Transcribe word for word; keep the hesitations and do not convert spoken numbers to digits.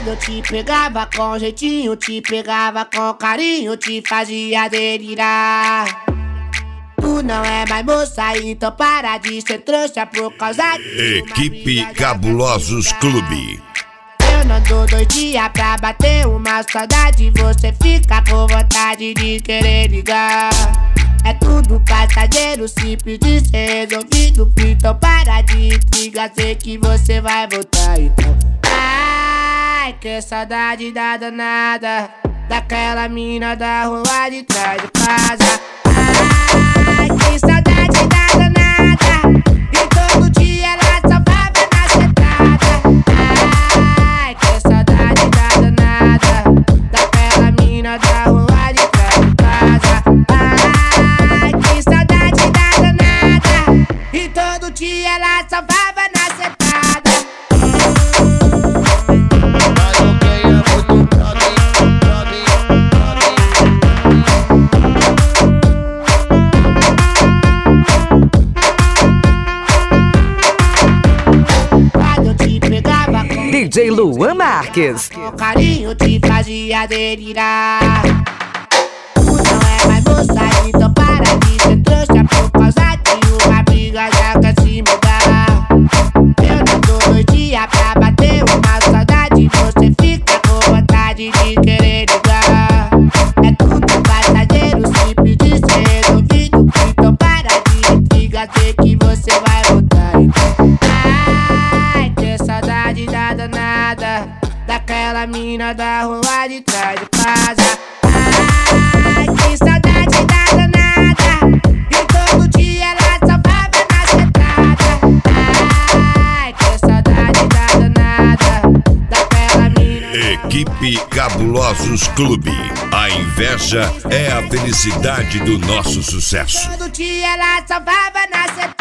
Quando eu te pegava com jeitinho, te pegava com carinho, te fazia delirar. Tu não é mais moça, então para de ser trouxa por causa de Equipe Cabulosos Clube. Eu não dou dois dias pra bater uma saudade, você fica com vontade de querer ligar. É tudo passageiro, simples de ser resolvido, então para de intriga, sei que você vai voltar então. Ai, que saudade da danada, daquela mina da rua de trás de casa. Ai, que saudade da danada, e todo dia ela só baba na sentada. Ai, que saudade da danada, daquela mina da rua de trás de casa. Ai, que saudade da danada, e todo dia ela só baba na sentada. D J Luan Marques. Com carinho te fazia delirar. Tu não é mais moça, então para de ser trouxa por causa de uma briga, já quer se mudar. Eu não dou dois dias pra bater uma saudade, você fica com vontade de querer ligar. É tudo passageiro, simples de ser resolvido, então para de intriga, sei que você vai voltar então. Ai, que saudade da danada, daquela mina da rua de trás de casa. Ai, que saudade da danada, e todo dia ela só baba na sentada. Ai, que saudade da danada, daquela mina. Equipe Cabulosos Clube. A inveja é a felicidade do nosso sucesso. Todo dia ela só baba na sentada.